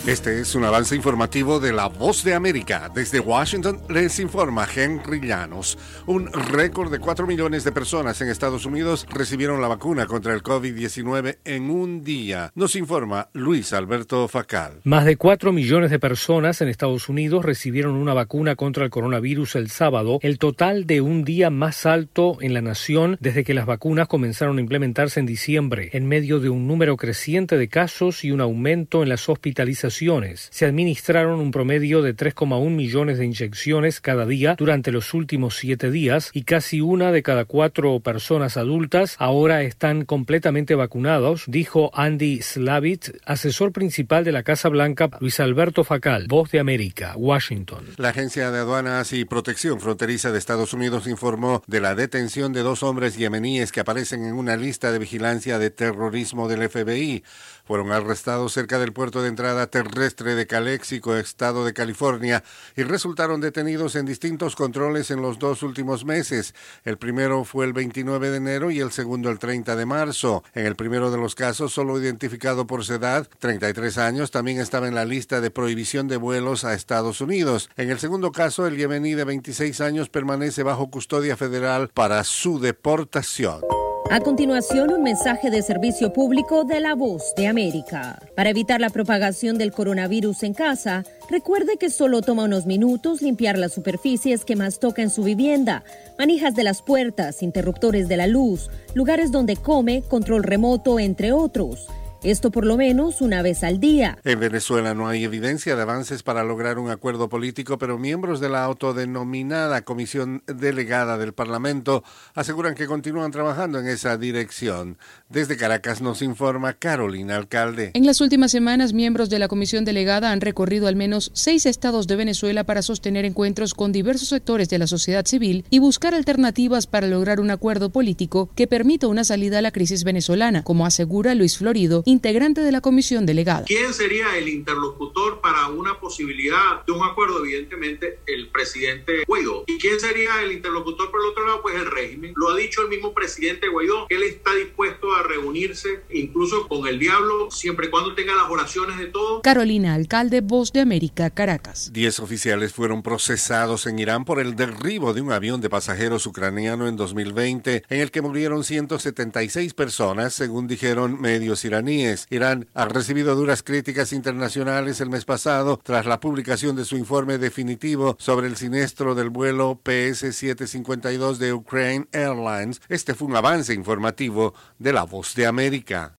Este es un avance informativo de La Voz de América. Desde Washington les informa Henry Llanos. Un récord de 4 millones de personas en Estados Unidos recibieron la vacuna contra el COVID-19 en un día. Nos informa Luis Alberto Facal. Más de 4 millones de personas en Estados Unidos recibieron una vacuna contra el coronavirus el sábado, el total de un día más alto en la nación desde que las vacunas comenzaron a implementarse en diciembre, en medio de un número creciente de casos y un aumento en las hospitalizaciones. Se administraron un promedio de 3,1 millones de inyecciones cada día durante los últimos 7 días y casi una de cada 4 personas adultas ahora están completamente vacunados, dijo Andy Slavitt, asesor principal de la Casa Blanca. Luis Alberto Facal, Voz de América, Washington. La Agencia de Aduanas y Protección Fronteriza de Estados Unidos informó de la detención de 2 hombres yemeníes que aparecen en una lista de vigilancia de terrorismo del FBI. Fueron arrestados cerca del puerto de entrada terrestre de Calexico, estado de California, y resultaron detenidos en distintos controles en los 2 últimos meses. El primero fue el 29 de enero y el segundo el 30 de marzo. En el primero de los casos, solo identificado por su edad, 33 años, también estaba en la lista de prohibición de vuelos a Estados Unidos. En el segundo caso, el yemení de 26 años permanece bajo custodia federal para su deportación. A continuación, un mensaje de servicio público de La Voz de América. Para evitar la propagación del coronavirus en casa, recuerde que solo toma unos minutos limpiar las superficies que más toca en su vivienda, manijas de las puertas, interruptores de la luz, lugares donde come, control remoto, entre otros. Esto por lo menos una vez al día. En Venezuela no hay evidencia de avances para lograr un acuerdo político, pero miembros de la autodenominada Comisión Delegada del Parlamento aseguran que continúan trabajando en esa dirección. Desde Caracas nos informa Carolina Alcalde. En las últimas semanas, miembros de la Comisión Delegada han recorrido al menos 6 estados de Venezuela para sostener encuentros con diversos sectores de la sociedad civil y buscar alternativas para lograr un acuerdo político que permita una salida a la crisis venezolana, como asegura Luis Florido, integrante de la comisión delegada. ¿Quién sería el interlocutor para una posibilidad de un acuerdo? Evidentemente, el presidente Guaidó. ¿Y quién sería el interlocutor por el otro lado? Pues el régimen. Lo ha dicho el mismo presidente Guaidó, que él está dispuesto a reunirse incluso con el diablo, siempre y cuando tenga las oraciones de todos. Carolina Alcalde, Voz de América, Caracas. 10 oficiales fueron procesados en Irán por el derribo de un avión de pasajeros ucraniano en 2020, en el que murieron 176 personas, según dijeron medios iraníes. Irán ha recibido duras críticas internacionales el mes pasado tras la publicación de su informe definitivo sobre el siniestro del vuelo PS-752 de Ukraine Airlines. Este fue un avance informativo de La Voz de América.